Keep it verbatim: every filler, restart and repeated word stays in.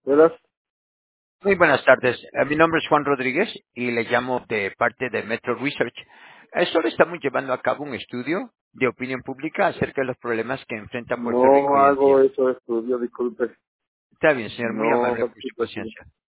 ¿Verdad? Muy buenas tardes. Eh, Mi nombre es Juan Rodríguez y le llamo de parte de Metro Research. Eh, Solo estamos llevando a cabo un estudio de opinión pública acerca de los problemas que enfrenta Puerto Rico No hoy en hago día. eso de estudio, disculpe. Está bien, señor, muy No amable por su participo así. paciencia.